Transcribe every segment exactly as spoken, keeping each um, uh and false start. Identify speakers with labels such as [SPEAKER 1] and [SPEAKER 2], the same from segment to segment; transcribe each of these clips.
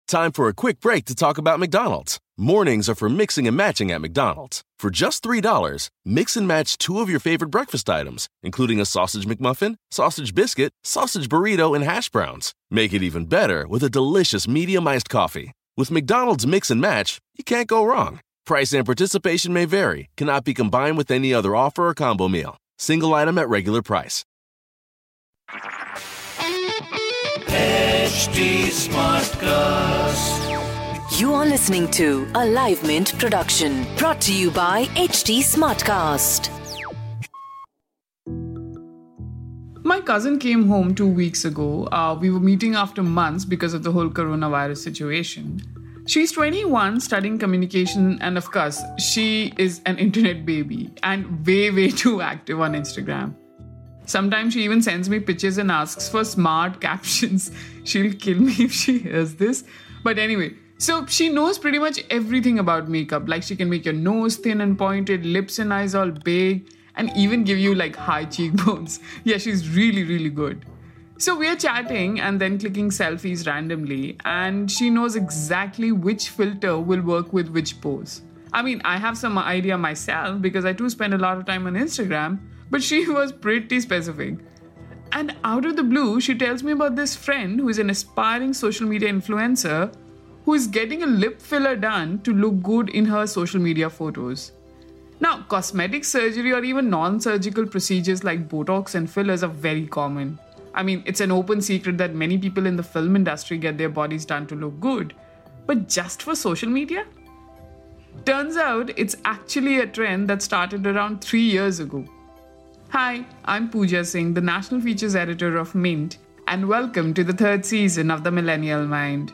[SPEAKER 1] Time for a quick break to talk about McDonald's. Mornings are for mixing and matching at McDonald's. For just three dollars, mix and match two of your favorite breakfast items, including a sausage McMuffin, sausage biscuit, sausage burrito, and hash browns. Make it even better with a delicious medium iced coffee. With McDonald's Mix and Match, you can't go wrong. Price and participation may vary. Cannot be combined with any other offer or combo meal. Single item at regular price.
[SPEAKER 2] H D Smartcast.
[SPEAKER 3] You are listening to a Live Mint production brought to you by H D Smartcast.
[SPEAKER 4] My cousin came home two weeks ago. Uh, we were meeting after months because of the whole coronavirus situation. She's twenty-one, studying communication, and of course, she is an internet baby and way, way too active on Instagram. Sometimes she even sends me pictures and asks for smart captions. She'll kill me if she hears this. But anyway, so she knows pretty much everything about makeup. Like she can make your nose thin and pointed, lips and eyes all big, and even give you like high cheekbones. Yeah, she's really, really good. So we're chatting and then clicking selfies randomly, and she knows exactly which filter will work with which pose. I mean, I have some idea myself because I too spend a lot of time on Instagram, but she was pretty specific. And out of the blue, she tells me about this friend who is an aspiring social media influencer who is getting a lip filler done to look good in her social media photos. Now, cosmetic surgery or even non-surgical procedures like Botox and fillers are very common. I mean, it's an open secret that many people in the film industry get their bodies done to look good. But just for social media? Turns out it's actually a trend that started around three years ago. Hi, I'm Pooja Singh, the National Features Editor of Mint, and welcome to the third season of The Millennial Mind.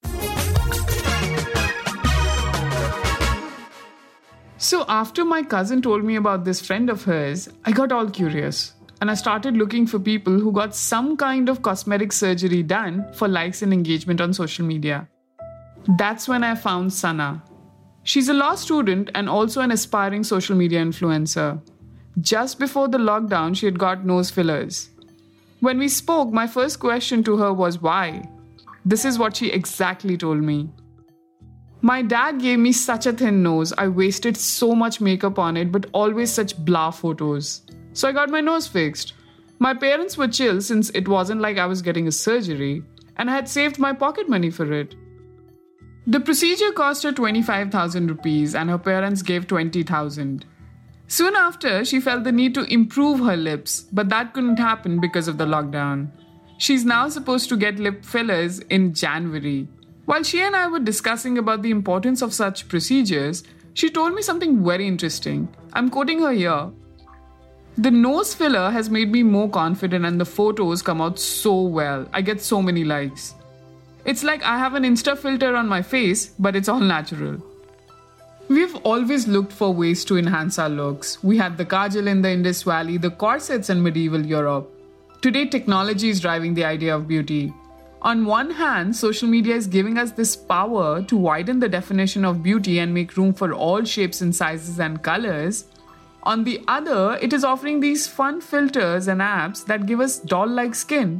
[SPEAKER 4] So after my cousin told me about this friend of hers, I got all curious, and I started looking for people who got some kind of cosmetic surgery done for likes and engagement on social media. That's when I found Sana. She's a law student and also an aspiring social media influencer. Just before the lockdown, she had got nose fillers. When we spoke, my first question to her was why? This is what she exactly told me. My dad gave me such a thin nose, I wasted so much makeup on it, but always such blah photos. So I got my nose fixed. My parents were chill since it wasn't like I was getting a surgery, and I had saved my pocket money for it. The procedure cost her twenty-five thousand rupees and her parents gave twenty thousand. Soon after, she felt the need to improve her lips, but that couldn't happen because of the lockdown. She's now supposed to get lip fillers in January. While she and I were discussing about the importance of such procedures, she told me something very interesting. I'm quoting her here. The nose filler has made me more confident and the photos come out so well. I get so many likes. It's like I have an Insta filter on my face, but it's all natural. We've always looked for ways to enhance our looks. We had the kajal in the Indus Valley, the corsets in medieval Europe. Today, technology is driving the idea of beauty. On one hand, social media is giving us this power to widen the definition of beauty and make room for all shapes and sizes and colors. On the other, it is offering these fun filters and apps that give us doll-like skin.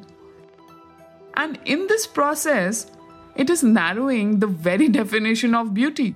[SPEAKER 4] And in this process, it is narrowing the very definition of beauty.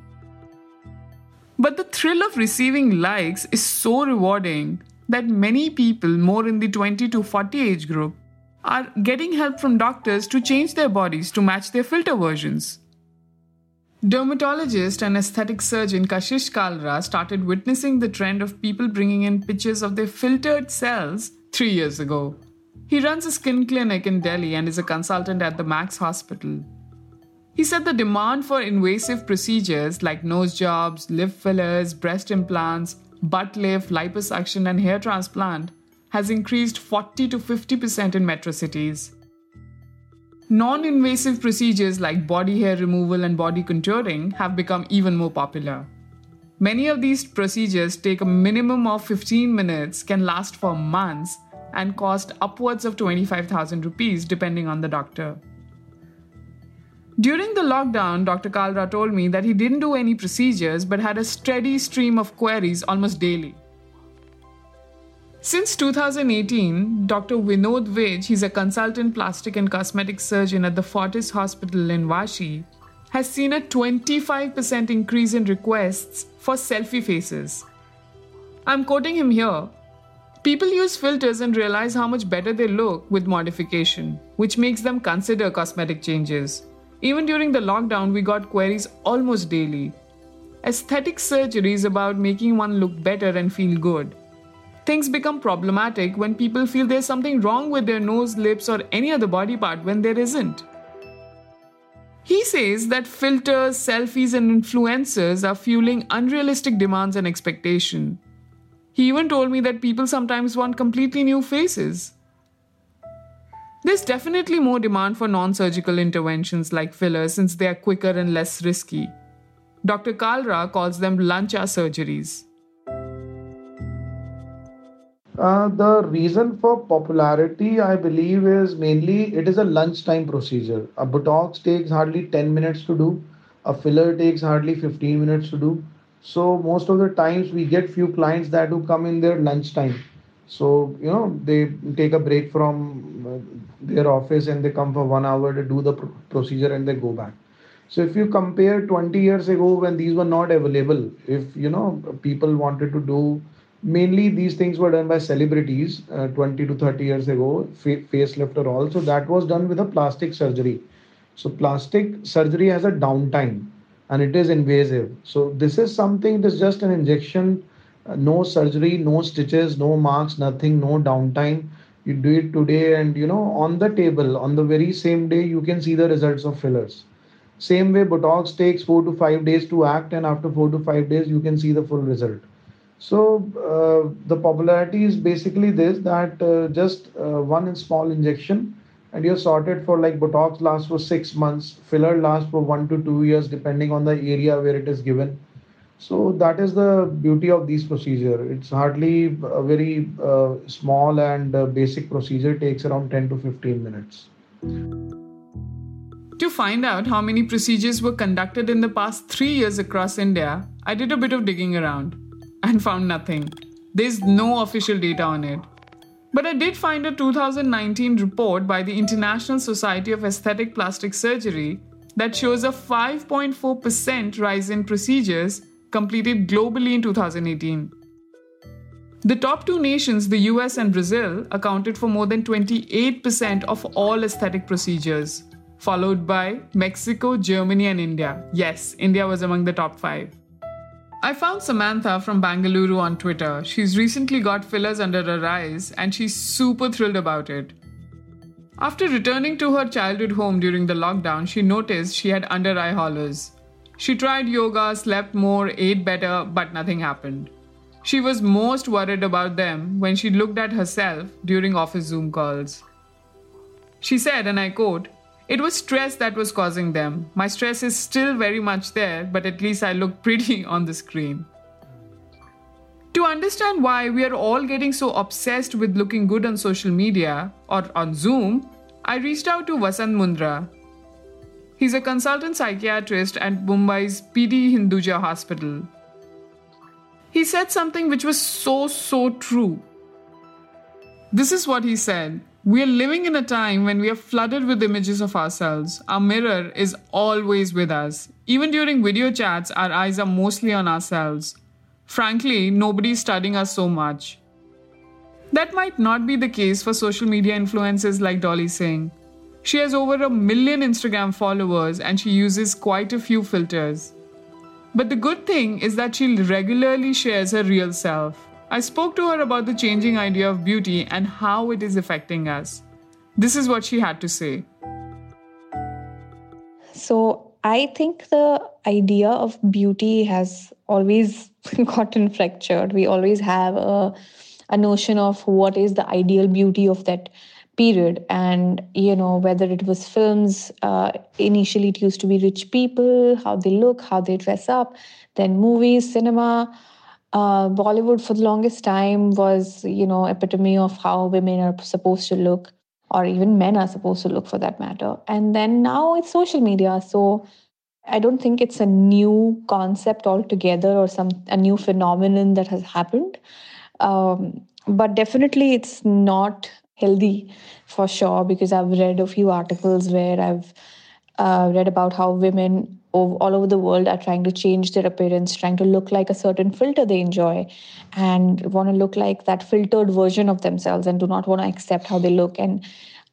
[SPEAKER 4] But the thrill of receiving likes is so rewarding that many people more in the twenty to forty age group are getting help from doctors to change their bodies to match their filter versions. Dermatologist and aesthetic surgeon Kashish Kalra started witnessing the trend of people bringing in pictures of their filtered cells three years ago. He runs a skin clinic in Delhi and is a consultant at the Max Hospital. He said the demand for invasive procedures like nose jobs, lip fillers, breast implants, butt lift, liposuction and hair transplant has increased forty to fifty percent in metro cities. Non-invasive procedures like body hair removal and body contouring have become even more popular. Many of these procedures take a minimum of fifteen minutes, can last for months, and cost upwards of twenty-five thousand rupees depending on the doctor. During the lockdown, Doctor Kalra told me that he didn't do any procedures but had a steady stream of queries almost daily. Since two thousand eighteen, Doctor Vinod Vij, he's a consultant plastic and cosmetic surgeon at the Fortis Hospital in Vashi, has seen a twenty-five percent increase in requests for selfie faces. I'm quoting him here. People use filters and realize how much better they look with modification, which makes them consider cosmetic changes. Even during the lockdown, we got queries almost daily. Aesthetic surgery is about making one look better and feel good. Things become problematic when people feel there's something wrong with their nose, lips, or any other body part when there isn't. He says that filters, selfies, and influencers are fueling unrealistic demands and expectation. He even told me that people sometimes want completely new faces. There's definitely more demand for non-surgical interventions like fillers since they are quicker and less risky. Doctor Kalra calls them lunch hour surgeries.
[SPEAKER 5] Uh, the reason for popularity, I believe, is mainly it is a lunchtime procedure. A Botox takes hardly ten minutes to do. A filler takes hardly fifteen minutes to do. So most of the times we get few clients that who come in their lunchtime. So, you know, they take a break from uh, their office and they come for one hour to do the pr- procedure and they go back. So if you compare twenty years ago when these were not available, if, you know, people wanted to do, mainly these things were done by celebrities uh, twenty to thirty years ago, fa- facelift or all. So that was done with a plastic surgery. So plastic surgery has a downtime and it is invasive. So this is something, it is just an injection, uh, no surgery, no stitches, no marks, nothing, no downtime. You do it today and, you know, on the table, on the very same day, you can see the results of fillers. Same way, Botox takes four to five days to act, and after four to five days, you can see the full result. So uh, the popularity is basically this, that uh, just uh, one small injection and you're sorted for, like, Botox lasts for six months, filler lasts for one to two years, depending on the area where it is given. So that is the beauty of these procedure. It's hardly a very uh, small and uh, basic procedure, takes around ten to fifteen minutes.
[SPEAKER 4] To find out how many procedures were conducted in the past three years across India, I did a bit of digging around and found nothing. There's no official data on it. But I did find a two thousand nineteen report by the International Society of Aesthetic Plastic Surgery that shows a five point four percent rise in procedures completed globally in two thousand eighteen. The top two nations, the U S and Brazil, accounted for more than twenty-eight percent of all aesthetic procedures, followed by Mexico, Germany, and India. Yes, India was among the top five. I found Samantha from Bangalore on Twitter. She's recently got fillers under her eyes and she's super thrilled about it. After returning to her childhood home during the lockdown, she noticed she had under eye hollows. She tried yoga, slept more, ate better, but nothing happened. She was most worried about them when she looked at herself during office Zoom calls. She said, and I quote, "It was stress that was causing them. My stress is still very much there, but at least I look pretty on the screen." To understand why we are all getting so obsessed with looking good on social media or on Zoom, I reached out to Vasant Mundra. He's a consultant psychiatrist at Mumbai's P D Hinduja Hospital. He said something which was so, so true. This is what he said. We are living in a time when we are flooded with images of ourselves. Our mirror is always with us. Even during video chats, our eyes are mostly on ourselves. Frankly, nobody is studying us so much. That might not be the case for social media influencers like Dolly Singh. She has over a million Instagram followers and she uses quite a few filters. But the good thing is that she regularly shares her real self. I spoke to her about the changing idea of beauty and how it is affecting us. This is what she had to say.
[SPEAKER 6] So I think the idea of beauty has always gotten fractured. We always have a, a notion of what is the ideal beauty of that period. And, you know, whether it was films, uh, initially it used to be rich people, how they look, how they dress up, then movies, cinema. Uh, Bollywood for the longest time was, you know, epitome of how women are supposed to look, or even men are supposed to look for that matter. And then now it's social media. So I don't think it's a new concept altogether or some a new phenomenon that has happened. Um, but definitely it's not healthy for sure, because I've read a few articles where I've uh, read about how women all over the world are trying to change their appearance, trying to look like a certain filter they enjoy, and want to look like that filtered version of themselves and do not want to accept how they look. And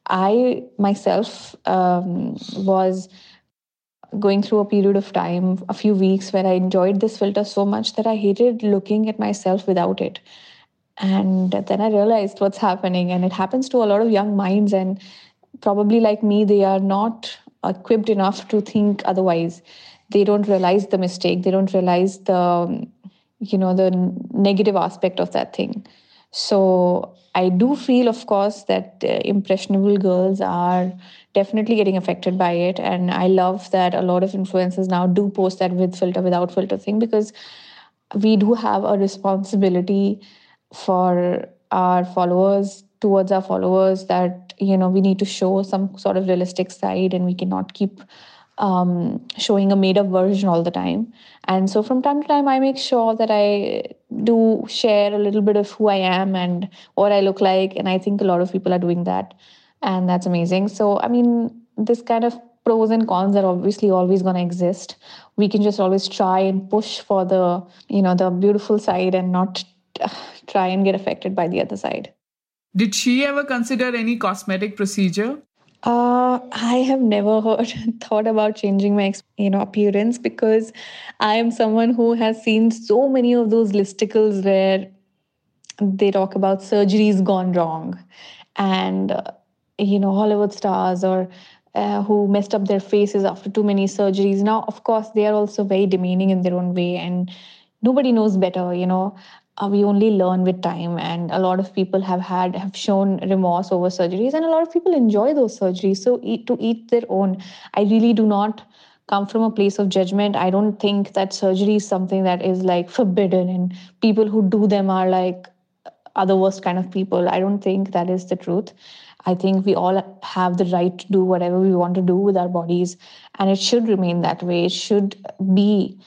[SPEAKER 6] I myself um, was going through a period of time, a few weeks, where I enjoyed this filter so much that I hated looking at myself without it. And then I realized what's happening, and it happens to a lot of young minds, and probably like me, they are not equipped enough to think otherwise. They don't realize the mistake. They don't realize the, you know, the negative aspect of that thing. So I do feel, of course, that uh, impressionable girls are definitely getting affected by it. And I love that a lot of influencers now do post that with filter, without filter thing, because we do have a responsibility for our followers, towards our followers, that, you know, we need to show some sort of realistic side, and we cannot keep um, showing a made-up version all the time. And so from time to time, I make sure that I do share a little bit of who I am and what I look like. And I think a lot of people are doing that. And that's amazing. So, I mean, this kind of pros and cons are obviously always going to exist. We can just always try and push for the, you know, the beautiful side and not uh, try and get affected by the other side.
[SPEAKER 4] Did she ever consider any cosmetic procedure?
[SPEAKER 6] Uh, I have never heard, thought about changing my, you know, appearance, because I am someone who has seen so many of those listicles where they talk about surgeries gone wrong, and uh, you know, Hollywood stars or uh, who messed up their faces after too many surgeries. Now, of course, they are also very demeaning in their own way, and nobody knows better, you know. Uh, we only learn with time, and a lot of people have had have shown remorse over surgeries, and a lot of people enjoy those surgeries. So eat, to eat their own. I really do not come from a place of judgment. I don't think that surgery is something that is like forbidden, and people who do them are like are the worst kind of people. I don't think that is the truth. I think we all have the right to do whatever we want to do with our bodies, and it should remain that way. It should be.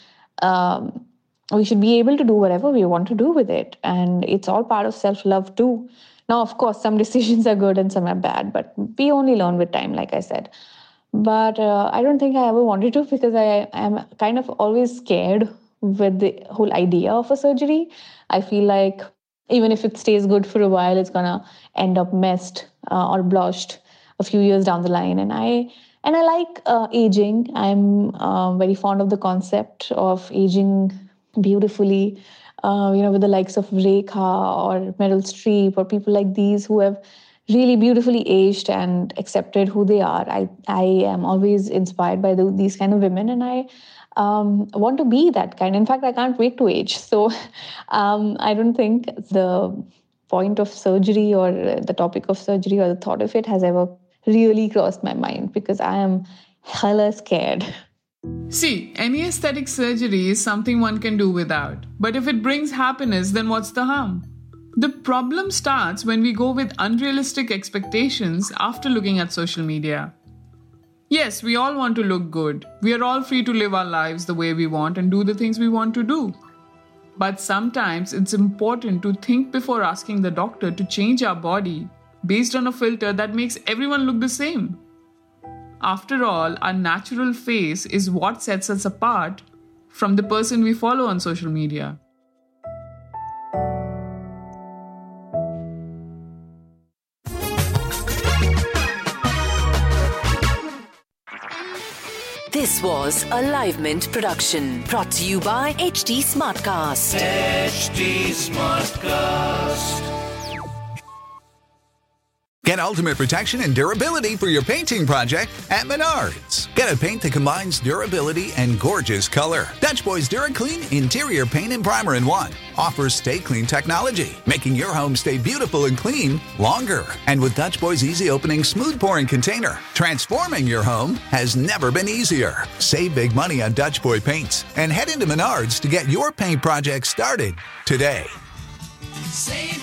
[SPEAKER 6] Um, We should be able to do whatever we want to do with it. And it's all part of self-love too. Now, of course, some decisions are good and some are bad, but we only learn with time, like I said. But uh, I don't think I ever wanted to, because I am kind of always scared with the whole idea of a surgery. I feel like even if it stays good for a while, it's going to end up messed uh, or blotched a few years down the line. And I and I like uh, aging. I'm uh, very fond of the concept of aging beautifully, uh, you know, with the likes of Rekha or Meryl Streep or people like these who have really beautifully aged and accepted who they are. I, I am always inspired by the, these kind of women, and I um, want to be that kind. In fact, I can't wait to age. So um, I don't think the point of surgery or the topic of surgery or the thought of it has ever really crossed my mind, because I am hella scared.
[SPEAKER 4] See, any aesthetic surgery is something one can do without. But if it brings happiness, then what's the harm? The problem starts when we go with unrealistic expectations after looking at social media. Yes, we all want to look good. We are all free to live our lives the way we want and do the things we want to do. But sometimes it's important to think before asking the doctor to change our body based on a filter that makes everyone look the same. After all, our natural face is what sets us apart from the person we follow on social media.
[SPEAKER 3] This was a Live Mint production brought to you by H D Smartcast.
[SPEAKER 2] H D Smartcast.
[SPEAKER 7] Get ultimate protection and durability for your painting project at Menards. Get a paint that combines durability and gorgeous color. Dutch Boys DuraClean Interior Paint and Primer in One offers Stay Clean technology, making your home stay beautiful and clean longer. And with Dutch Boys Easy Opening Smooth Pouring Container, transforming your home has never been easier. Save big money on Dutch Boy paints and head into Menards to get your paint project started today.
[SPEAKER 2] Save